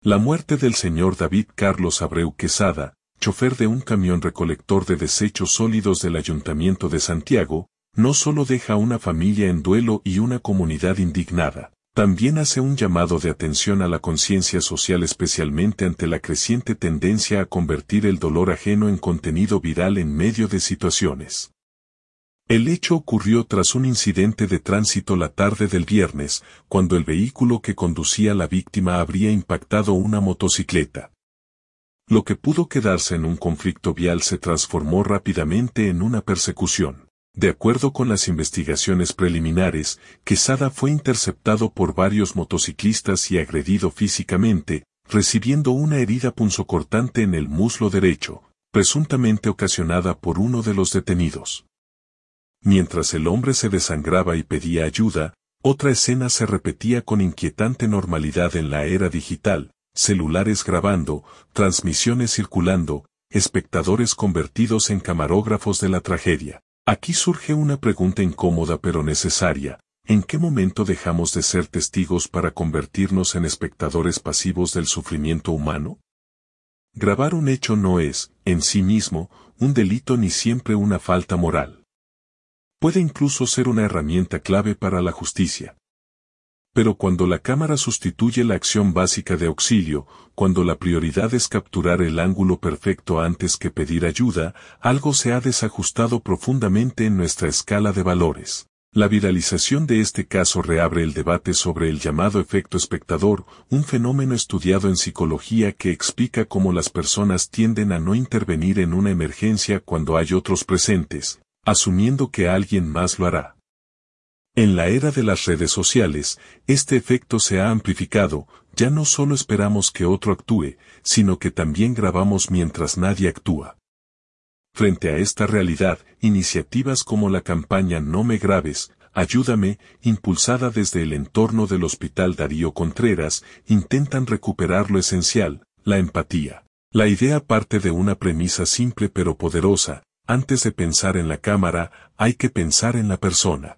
La muerte del señor David Carlos Abreu Quesada, chofer de un camión recolector de desechos sólidos del Ayuntamiento de Santiago, no solo deja a una familia en duelo y una comunidad indignada, también hace un llamado de atención a la conciencia social, especialmente ante la creciente tendencia a convertir el dolor ajeno en contenido viral en medio de situaciones. El hecho ocurrió tras un incidente de tránsito la tarde del viernes, cuando el vehículo que conducía a la víctima habría impactado una motocicleta. Lo que pudo quedarse en un conflicto vial se transformó rápidamente en una persecución. De acuerdo con las investigaciones preliminares, Quesada fue interceptado por varios motociclistas y agredido físicamente, recibiendo una herida punzocortante en el muslo derecho, presuntamente ocasionada por uno de los detenidos. Mientras el hombre se desangraba y pedía ayuda, otra escena se repetía con inquietante normalidad en la era digital: celulares grabando, transmisiones circulando, espectadores convertidos en camarógrafos de la tragedia. Aquí surge una pregunta incómoda pero necesaria: ¿en qué momento dejamos de ser testigos para convertirnos en espectadores pasivos del sufrimiento humano? Grabar un hecho no es, en sí mismo, un delito ni siempre una falta moral. Puede incluso ser una herramienta clave para la justicia. Pero cuando la cámara sustituye la acción básica de auxilio, cuando la prioridad es capturar el ángulo perfecto antes que pedir ayuda, algo se ha desajustado profundamente en nuestra escala de valores. La viralización de este caso reabre el debate sobre el llamado efecto espectador, un fenómeno estudiado en psicología que explica cómo las personas tienden a no intervenir en una emergencia cuando hay otros presentes, asumiendo que alguien más lo hará. En la era de las redes sociales, este efecto se ha amplificado. Ya no solo esperamos que otro actúe, sino que también grabamos mientras nadie actúa. Frente a esta realidad, iniciativas como la campaña No me grabes, ayúdame, impulsada desde el entorno del Hospital Darío Contreras, intentan recuperar lo esencial: la empatía. La idea parte de una premisa simple pero poderosa: antes de pensar en la cámara, hay que pensar en la persona.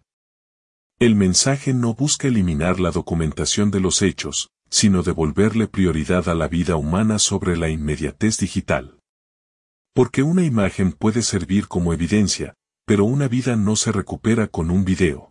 El mensaje no busca eliminar la documentación de los hechos, sino devolverle prioridad a la vida humana sobre la inmediatez digital. Porque una imagen puede servir como evidencia, pero una vida no se recupera con un video.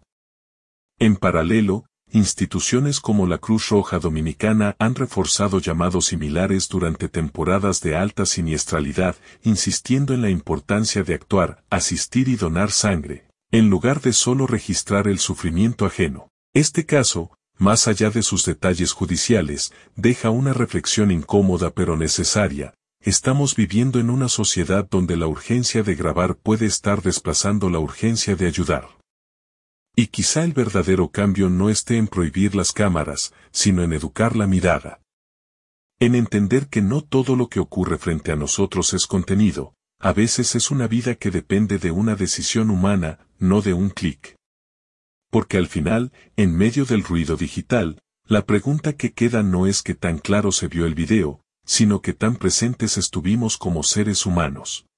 En paralelo, instituciones como la Cruz Roja Dominicana han reforzado llamados similares durante temporadas de alta siniestralidad, insistiendo en la importancia de actuar, asistir y donar sangre, en lugar de solo registrar el sufrimiento ajeno. Este caso, más allá de sus detalles judiciales, deja una reflexión incómoda pero necesaria. Estamos viviendo en una sociedad donde la urgencia de grabar puede estar desplazando la urgencia de ayudar. Y quizá el verdadero cambio no esté en prohibir las cámaras, sino en educar la mirada. En entender que no todo lo que ocurre frente a nosotros es contenido, a veces es una vida que depende de una decisión humana, no de un clic. Porque al final, en medio del ruido digital, la pregunta que queda no es qué tan claro se vio el video, sino qué tan presentes estuvimos como seres humanos.